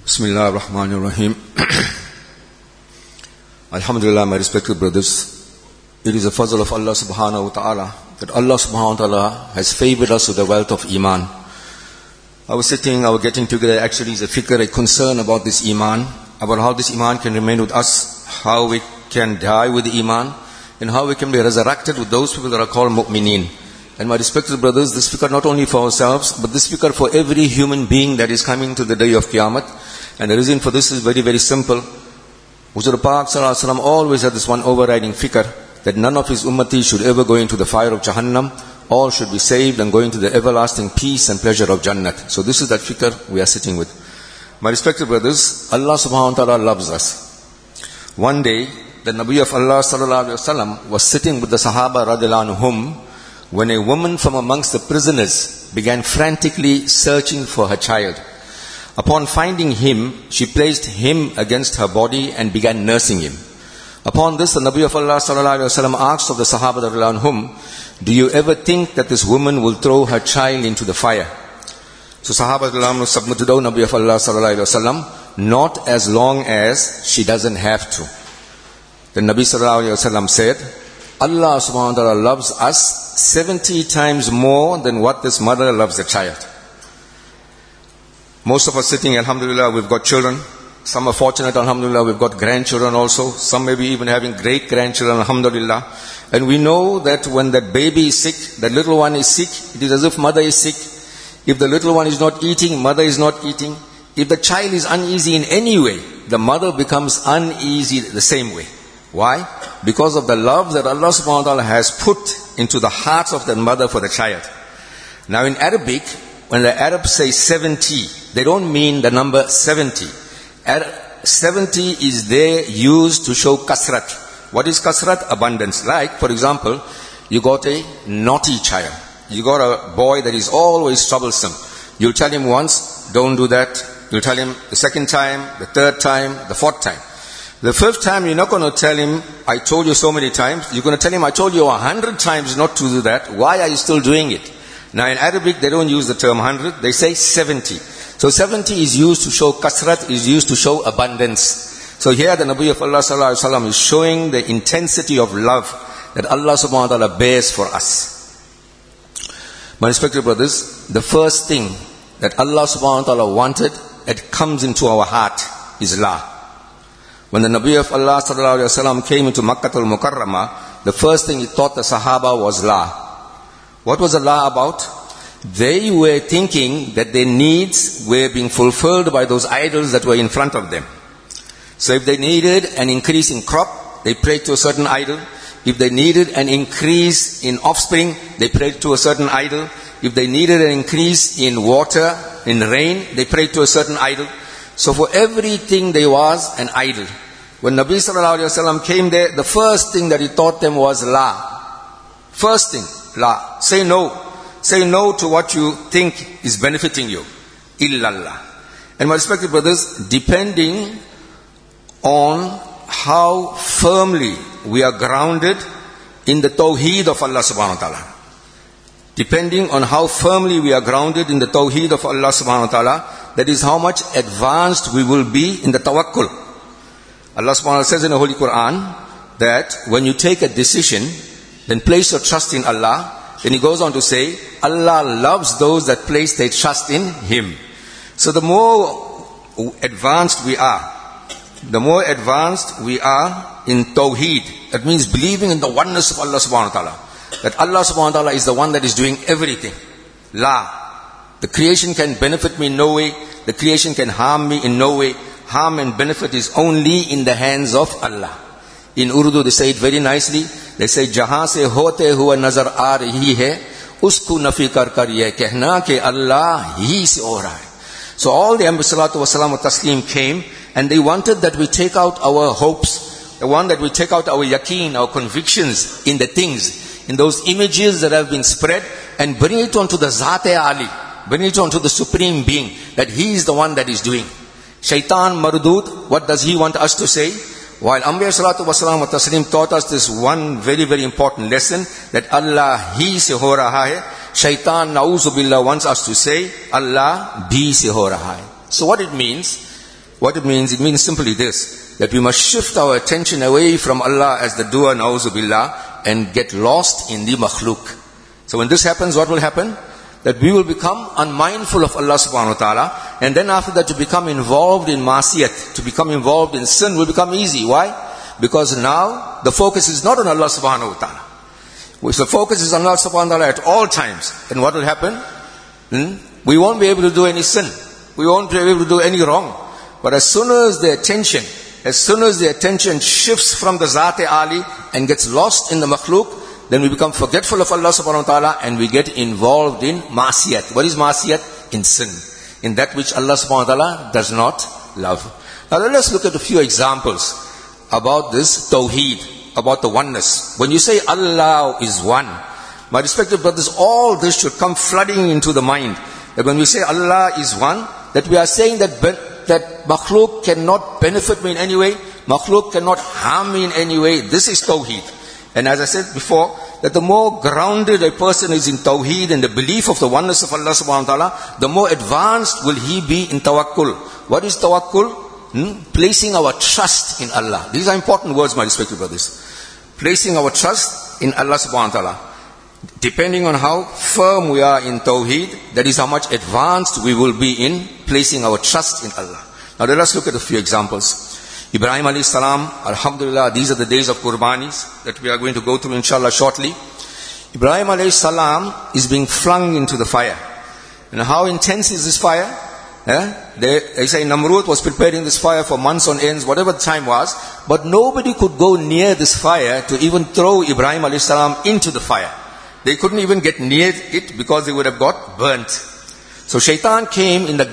Bismillah ar-Rahman ar-Rahim. Alhamdulillah, my respected brothers. It is a fazl of Allah subhanahu wa ta'ala that Allah subhanahu wa ta'ala has favored us with the wealth of Iman. Our getting together actually is a fikr, a concern about this Iman, about how this Iman can remain with us, how we can die with the Iman, and how we can be resurrected with those people that are called mu'mineen. And my respected brothers, this fikr not only for ourselves, but this fikr for every human being that is coming to the day of Qiyamah. And the reason for this is very, very simple. Huzur Pak Sallallahu Alaihi Wasallam always had this one overriding fikr, that none of his ummati should ever go into the fire of Jahannam. All should be saved and go into the everlasting peace and pleasure of Jannat. So this is that fikr we are sitting with. My respected brothers, Allah subhanahu wa ta'ala loves us. One day, the Nabi of Allah Sallallahu Alaihi Wasallam was sitting with the Sahaba radiallahu anhum, when a woman from amongst the prisoners began frantically searching for her child. Upon finding him, she placed him against her body and began nursing him. Upon this, the Nabi of Allah sallallahu alaihi wasallam asked of the Sahaba radiallahu anhum, do you ever think that this woman will throw her child into the fire? So Sahaba radiallahu anhum submitted, O Nabi of Allah sallallahu alaihi wasallam, not as long as she doesn't have to. The Nabi sallallahu alaihi wasallam said, Allah subhanahu wa ta'ala loves us 70 times more than what this mother loves the child. Most of us sitting, alhamdulillah, we've got children. Some are fortunate, alhamdulillah, we've got grandchildren also. Some may be even having great-grandchildren, alhamdulillah. And we know that when that baby is sick, that little one is sick, it is as if mother is sick. If the little one is not eating, mother is not eating. If the child is uneasy in any way, the mother becomes uneasy the same way. Why? Because of the love that Allah subhanahu wa ta'ala has put into the hearts of the mother for the child. Now in Arabic, when the Arabs say 70, they don't mean the number 70. 70 is there used to show kasrat. What is kasrat? Abundance. Like, for example, you got a naughty child. You got a boy that is always troublesome. You'll tell him once, don't do that. You'll tell him the second time, the third time, the fourth time. The fifth time, you're not going to tell him, I told you so many times. You're going to tell him, I told you 100 times not to do that. Why are you still doing it? Now in Arabic, they don't use the term 100. They say 70. So 70 is used to show kasrat, is used to show abundance. So here the Nabi of Allah Sallallahu Alaihi Wasallam is showing the intensity of love that Allah Subhanahu wa Ta'ala bears for us. My respected brothers, the first thing that Allah Subhanahu wa Ta'ala wanted, it comes into our heart, is la. When the Nabi of Allah Sallallahu Alaihi Wasallam came into Makkah al-Mukarramah, the first thing he taught the Sahaba was la. What was Allah about? They were thinking that their needs were being fulfilled by those idols that were in front of them. So if they needed an increase in crop, they prayed to a certain idol. If they needed an increase in offspring, they prayed to a certain idol. If they needed an increase in water, in rain, they prayed to a certain idol. So for everything there was an idol. When Nabi Sallallahu Alaihi Wasallam came there, the first thing that he taught them was la. First thing, la. Say no. Say no to what you think is benefiting you. Illallah. And my respected brothers, depending on how firmly we are grounded in the tawheed of Allah subhanahu wa ta'ala. Depending on how firmly we are grounded in the tawheed of Allah subhanahu wa ta'ala, that is how much advanced we will be in the tawakkul. Allah subhanahu wa ta'ala says in the Holy Quran that when you take a decision, then place your trust in Allah. Then he goes on to say, Allah loves those that place their trust in Him. So the more advanced we are in Tawheed, that means believing in the oneness of Allah subhanahu wa ta'ala. That Allah subhanahu wa ta'ala is the one that is doing everything. La. The creation can benefit me in no way. The creation can harm me in no way. Harm and benefit is only in the hands of Allah. In Urdu they say it very nicely. They say, Jahan se hote hua nazar aa rahi hai, usku nafi kar kar ye kehna ke Allah hi se ho raha hai. So all the Ambassadors salatu wasalam wa taslim came, and they wanted that we take out our hopes, they want that we take out our yaqeen, our convictions in the things, in those images that have been spread, and bring it onto the Zat-e Ali, bring it onto the Supreme Being, that He is the one that is doing. Shaitan Mardud, what does he want us to say? While Anbiya Salatu Wasalam wa Taslim taught us this one very, very important lesson, that Allah He se ho raha hai, Shaitan Na'uzu Billah wants us to say, Allah Bhi se ho raha hai. So what it means, What it means simply this, that we must shift our attention away from Allah as the doer, na'uzu billah, and get lost in the makhluk. So when this happens, what will happen? That we will become unmindful of Allah subhanahu wa ta'ala, and then after that to become involved in masiyat, to become involved in sin will become easy. Why? Because now the focus is not on Allah subhanahu wa ta'ala. If the focus is on Allah subhanahu wa ta'ala at all times, then what will happen? We won't be able to do any sin. We won't be able to do any wrong. But as soon as the attention shifts from the Zat-e-Ali and gets lost in the makhluk, then we become forgetful of Allah subhanahu wa ta'ala and we get involved in masiyat. What is masiyat? In sin. In that which Allah subhanahu wa ta'ala does not love. Now let us look at a few examples about this tawheed, about the oneness. When you say Allah is one, my respected brothers, all this should come flooding into the mind. That when we say Allah is one, that we are saying that makhluk cannot benefit me in any way, makhluk cannot harm me in any way. This is tawheed. And as I said before, that the more grounded a person is in tawheed and the belief of the oneness of Allah subhanahu wa ta'ala, the more advanced will he be in tawakkul. What is tawakkul? Placing our trust in Allah. These are important words, my respected brothers. Placing our trust in Allah subhanahu wa ta'ala. Depending on how firm we are in tawheed, that is how much advanced we will be in placing our trust in Allah. Now let us look at a few examples. Ibrahim alayhi salam, alhamdulillah, these are the days of Qurbanis that we are going to go through inshallah shortly. Ibrahim alayhi salam is being flung into the fire. And how intense is this fire? They say Namrud was preparing this fire for months on ends, whatever the time was, but nobody could go near this fire to even throw Ibrahim alayhi salam into the fire. They couldn't even get near it because they would have got burnt. So Shaitan came in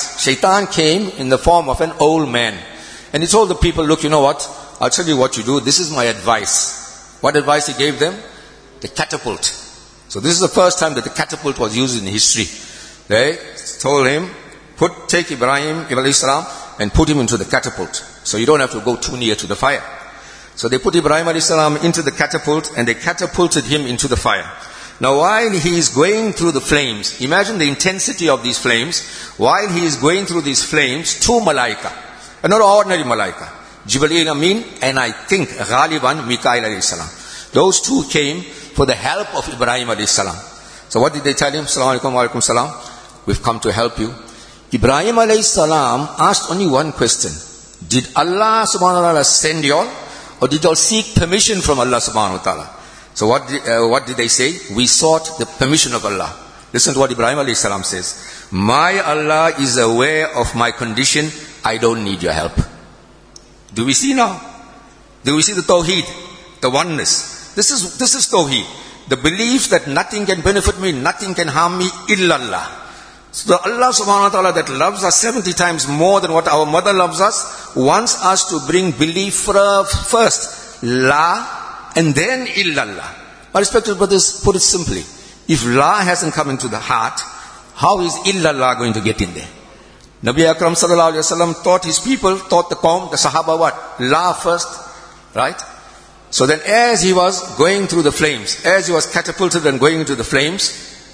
the form of an old man. And he told the people, look, you know what? I'll tell you what you do. This is my advice. What advice he gave them? The catapult. So this is the first time that the catapult was used in history. They told him, take Ibrahim alayhi salam and put him into the catapult. So you don't have to go too near to the fire. So they put Ibrahim alayhi salam into the catapult and they catapulted him into the fire. Now while he is going through the flames, imagine the intensity of these flames. While he is going through these flames, two malaika, and not ordinary malaika, Jibreel Amin and I think Ghaliban Mikail alayhi salam. Those two came for the help of Ibrahim alayhi salam. So what did they tell him? Assalamu alaikum wa alaikum salam. We've come to help you. Ibrahim alayhi salam asked only one question. Did Allah subhanahu wa ta'ala send you all? Or did you all seek permission from Allah subhanahu wa ta'ala? So what did they say? We sought the permission of Allah. Listen to what Ibrahim alayhi salam says. My Allah is aware of my condition. I don't need your help. Do we see now? Do we see the tawheed? The oneness. This is tawheed. The belief that nothing can benefit me, nothing can harm me, illallah. So the Allah subhanahu wa ta'ala that loves us 70 times more than what our mother loves us, wants us to bring belief first. La, and then illallah. My respected brothers, put it simply. If la hasn't come into the heart, how is illallah going to get in there? Nabi Akram sallallahu alayhi wa sallam taught his people, taught the Qawm, the Sahaba what? La first, right? So then as he was going through the flames, as he was catapulted and going into the flames,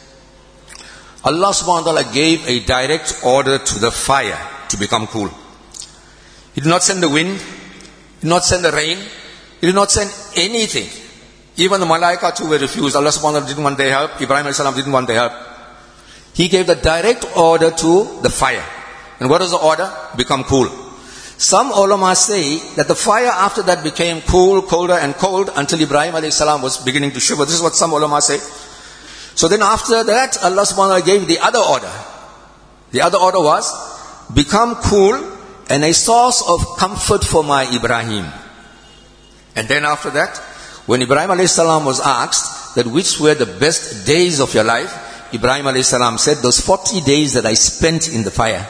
Allah subhanahu wa ta'ala gave a direct order to the fire to become cool. He did not send the wind, he did not send the rain, he did not send anything. Even the malaika too were refused. Allah subhanahu wa ta'ala didn't want their help, Ibrahim alayhi salam didn't want their help. He gave the direct order to the fire. And what is the order? Become cool. Some ulama say that the fire after that became cool, colder and cold until Ibrahim alayhi salam was beginning to shiver. This is what some ulama say. So then after that, Allah subhanahu wa ta'ala gave the other order. The other order was, become cool and a source of comfort for my Ibrahim. And then after that, when Ibrahim alayhi salam was asked that which were the best days of your life, Ibrahim alayhi salam said, those 40 days that I spent in the fire.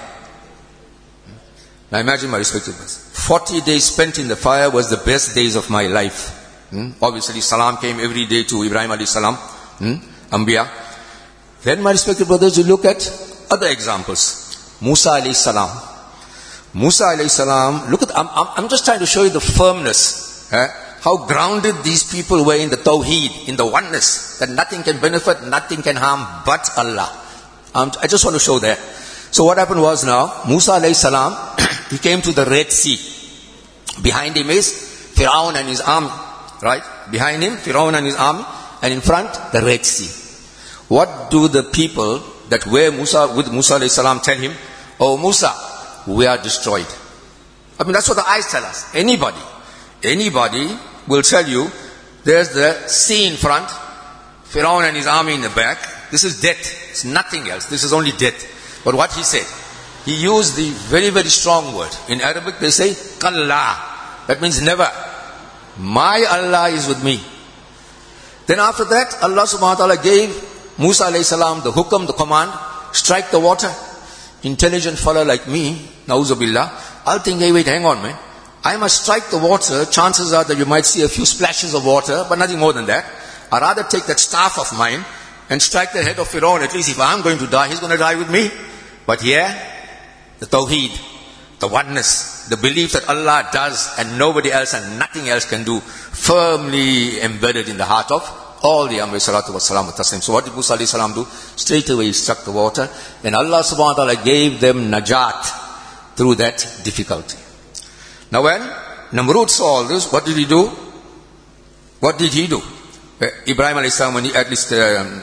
Now imagine, my respected brothers, 40 days spent in the fire was the best days of my life. Obviously salam came every day to Ibrahim alayhi salam, Anbiya. Then, my respected brothers, you look at other examples. Musa alayhi salam. Musa alayhi salam, look at, I'm just trying to show you the firmness, how grounded these people were in the tawheed, in the oneness, that nothing can benefit, nothing can harm but Allah. I just want to show that. So what happened was now, Musa alayhi salam he came to the Red Sea. Behind him is Fir'aun and his army. Right? Behind him, Fir'aun and his army. And in front, the Red Sea. What do the people that were with Musa alayhi salam tell him? Oh Musa, we are destroyed. I mean, that's what the eyes tell us. Anybody will tell you, there's the sea in front, Fir'aun and his army in the back. This is death. It's nothing else. This is only death. But what he said, he used the very, very strong word. In Arabic they say, Kalla. That means never. My Allah is with me. Then after that, Allah subhanahu wa ta'ala gave Musa alayhi salam the hukam, the command, strike the water. Intelligent fellow like me, na'uzubillah, I'll think, hey, wait, hang on, man. I must strike the water. Chances are that you might see a few splashes of water, but nothing more than that. I'd rather take that staff of mine and strike the head of Fir'aun. At least if I'm going to die, he's going to die with me. But here, the tawheed, the oneness, the belief that Allah does and nobody else and nothing else can do, firmly embedded in the heart of all the Anbiya salatu wa salam wa taslim. So what did Musa alayhi salam do? Straight away he struck the water, and Allah subhanahu wa ta'ala gave them najat through that difficulty. Now when Namrud saw all this, what did he do? What did he do? Ibrahim alayhi salam, when he at least,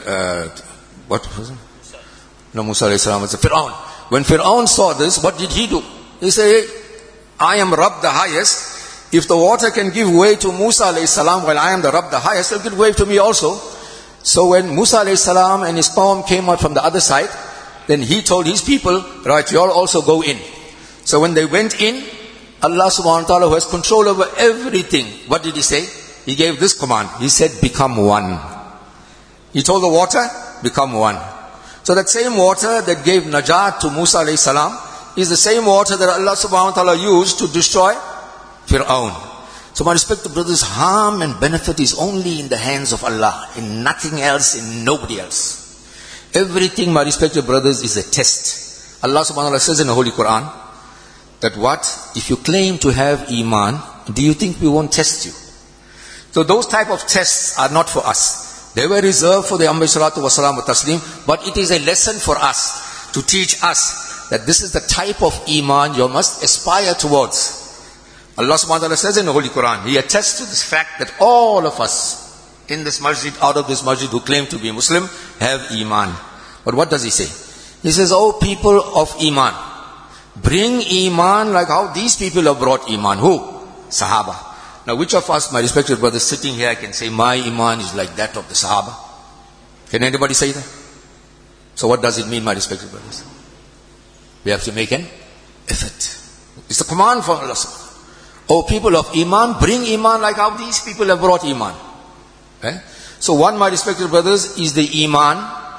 what was it? No, Musa alayhi salam was Fir'aun. When Fir'aun saw this, what did he do? He said, I am Rabb the highest. If the water can give way to Musa alayhi salam while I am the Rabb the highest, it will give way to me also. So when Musa alayhi salam and his qawm came out from the other side, then he told his people, right, you all also go in. So when they went in, Allah subhanahu wa ta'ala, who has control over everything, what did he say? He gave this command. He said, become one. He told the water, become one. So that same water that gave najat to Musa alayhi salam is the same water that Allah subhanahu wa ta'ala used to destroy Fir'aun. So my respected brothers, harm and benefit is only in the hands of Allah, in nothing else, in nobody else. Everything, my respected brothers, is a test. Allah subhanahu wa ta'ala says in the Holy Quran that what? If you claim to have Iman, do you think we won't test you? So those type of tests are not for us. They were reserved for the Anbiya salatu wa salam wa taslim, but it is a lesson for us to teach us that this is the type of Iman you must aspire towards. Allah subhanahu wa ta'ala says in the Holy Quran, He attests to this fact that all of us in this masjid, out of this masjid who claim to be Muslim, have Iman. But what does He say? He says, oh people of Iman, bring Iman like how these people have brought Iman. Who? Sahaba. Now which of us, my respected brothers, sitting here can say, my Iman is like that of the Sahaba? Can anybody say that? So what does it mean, my respected brothers? We have to make an effort. It's the command from Allah. Oh people of Iman, bring Iman like how these people have brought Iman. Okay? So one, my respected brothers, is the Iman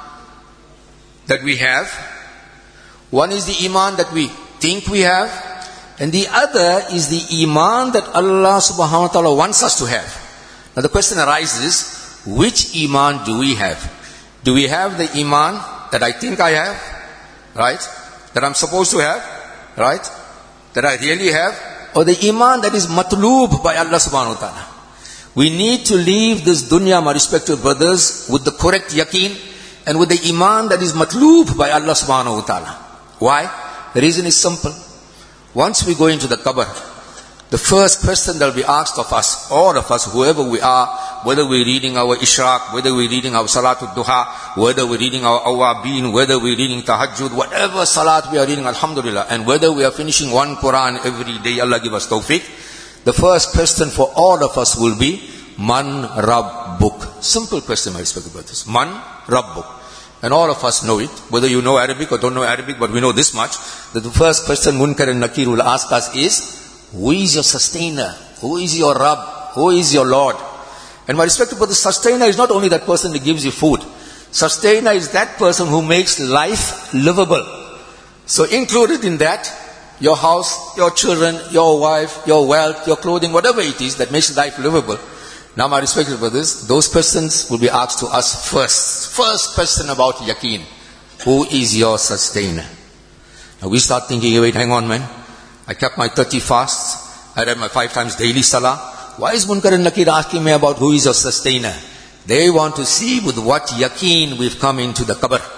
that we have. One is the Iman that we think we have. And the other is the Iman that Allah subhanahu wa ta'ala wants us to have. Now the question arises, which Iman do we have? Do we have the Iman that I think I have? Right? That I'm supposed to have? Right? That I really have? Or the Iman that is matloob by Allah subhanahu wa ta'ala? We need to leave this dunya, my respected brothers, with the correct yaqeen and with the Iman that is matloob by Allah subhanahu wa ta'ala. Why? The reason is simple. Once we go into the qabr, the first question that will be asked of us, all of us, whoever we are, whether we're reading our Ishraq, whether we're reading our Salatul Duha, whether we're reading our Awabin, whether we're reading Tahajjud, whatever Salat we are reading, Alhamdulillah, and whether we are finishing one Quran every day, Allah give us tawfiq, the first question for all of us will be, Man Rabbuk. Simple question, my respected brothers. Man Rabbuk. And all of us know it, whether you know Arabic or don't know Arabic, but we know this much, that the first question Munkar and Nakir will ask us is, who is your sustainer? Who is your Rabb? Who is your Lord? And my respected brother, sustainer is not only that person that gives you food. Sustainer is that person who makes life livable. So included in that, your house, your children, your wife, your wealth, your clothing, whatever it is that makes life livable. Now my respected brothers, those questions will be asked to us first. First question about yaqeen. Who is your sustainer? Now we start thinking, wait, hang on man. I kept my 30 fasts. I read my 5 times daily salah. Why is Munkar and Nakir asking me about who is your sustainer? They want to see with what yaqeen we've come into the qabr.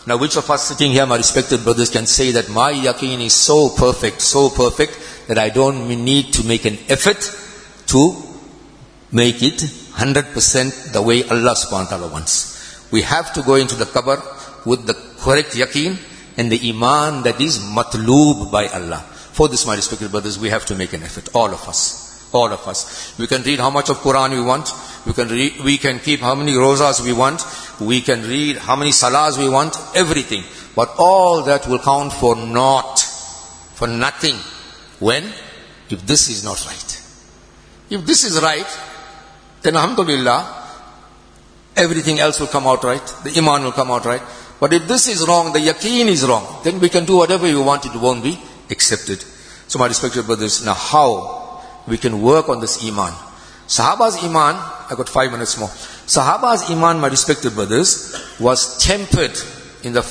Now which of us sitting here, my respected brothers, can say that my yaqeen is so perfect that I don't need to make an effort to make it 100% the way Allah subhanahu wa ta'ala wants. We have to go into the qabr with the correct yaqeen and the iman that is matloob by Allah. For this, my respected brothers, we have to make an effort. All of us. All of us. We can read how much of Quran we want. We can keep how many rozas we want. We can read how many salahs we want. Everything. But all that will count for naught. For nothing. When? If this is not right. If this is right, then alhamdulillah, everything else will come out right. The iman will come out right. But if this is wrong, the yaqeen is wrong, then we can do whatever we want, it won't be accepted. So my respected brothers, now how we can work on this iman? Sahaba's iman, I got 5 minutes more. Sahaba's iman, my respected brothers, was tempered in the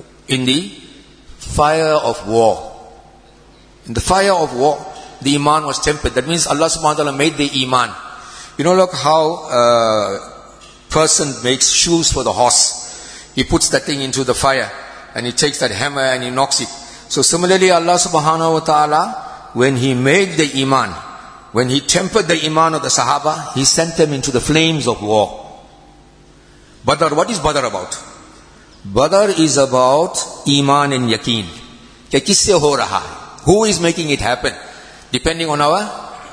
fire of war. In the fire of war, the iman was tempered. That means Allah subhanahu wa ta'ala made the iman. You know, look how a person makes shoes for the horse. He puts that thing into the fire and he takes that hammer and he knocks it. So similarly, Allah subhanahu wa ta'ala, when He made the iman, when He tempered the iman of the Sahaba, He sent them into the flames of war. Badr, what is Badr about? Badr is about iman and yaqeen. Ke kisse ho raha hai? Who is making it happen? Depending on our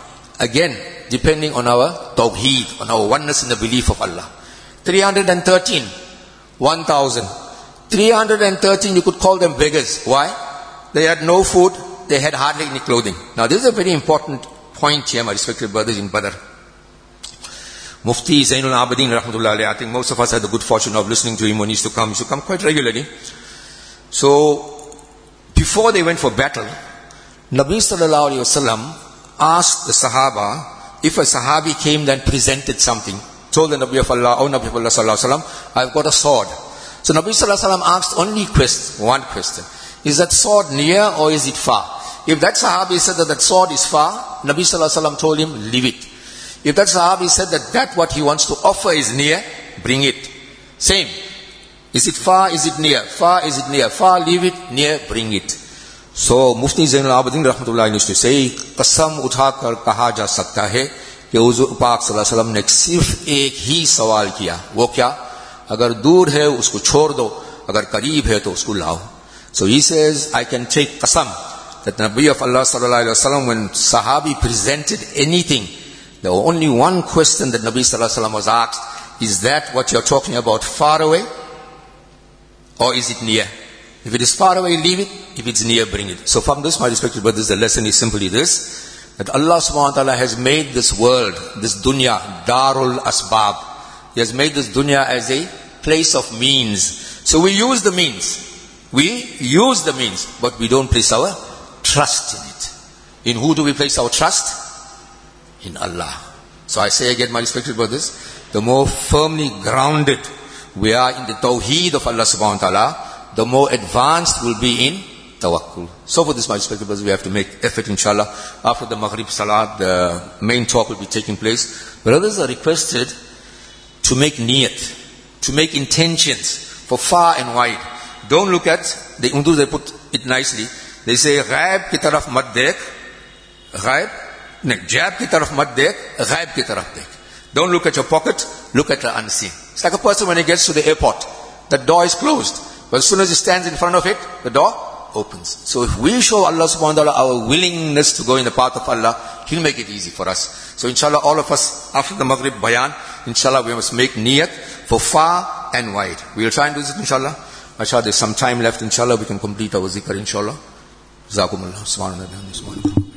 tawheed, on our oneness in the belief of Allah. 313, 1,000. 313, you could call them beggars. Why? They had no food, they had hardly any clothing. Now this is a very important point here, my respected brothers, in Badr. Mufti Zainul Abidin rahmatullah alayhi, I think most of us had the good fortune of listening to him when he used to come. He used to come quite regularly. So, before they went for battle, Nabi sallallahu alayhi wasallam asked the Sahaba, if a Sahabi came and presented something, told the Nabi of Allah, oh Nabi of Allah sallallahu alayhi wasallam, I've got a sword. So Nabi sallallahu alayhi wasallam asked only one question. Is that sword near or is it far? If that Sahabi said that sword is far, Nabi sallallahu alayhi wasallam told him, leave it. If that Sahabi said that what he wants to offer is near, bring it. Same. Is it far? Is it near? Far? Is it near? Far? Leave it. Near? Bring it. So Mufti Zainul Abidin rahmatullah used to say, qasam utha kar kaha ja sakta hai कि हुजूर पाक सल्लल्लाहु अलैहि वसल्लम ने सिर्फ एक ही सवाल किया. वो क्या? अगर दूर है उसको छोड़ दो, अगर करीब है तो उसको लाओ. So he says, I can take qasam that the Nabi of Allah sallallahu alaihi wasallam, when Sahabi presented anything, there was only one question that Nabi sallallahu alaihi wasallam was asked: is that what you're talking about far away, or is it near? If it is far away, leave it. If it's near, bring it. So from this, my respected brothers, the lesson is simply this: that Allah subhanahu wa ta'ala has made this world, this dunya, darul asbab. He has made this dunya as a place of means. So we use the means. But we don't place our trust in it. In who do we place our trust? In Allah. So I say again, my respected brothers, the more firmly grounded we are in the tawheed of Allah subhanahu wa ta'ala, the more advanced we'll be in tawakkul. So for this, my respected brothers, we have to make effort, inshallah. After the Maghrib Salat, the main talk will be taking place. Brothers are requested to make niyat, to make intentions for far and wide. Don't look at, the Urdu they put it nicely. They say, ghaib ki taraf mat dekh, jab ki taraf mat dekh, ghaib ki taraf dekh. Don't look at your pocket, look at the unseen. It's like a person when he gets to the airport. The door is closed. But as soon as he stands in front of it, the door opens. So if we show Allah subhanahu wa ta'ala our willingness to go in the path of Allah, He'll make it easy for us. So inshallah, all of us, after the Maghrib bayan, inshallah, we must make niyat for far and wide. We'll try and do this, inshallah. There's some time left, inshallah, we can complete our zikr, inshallah. Jazakumullah. Subhanallah.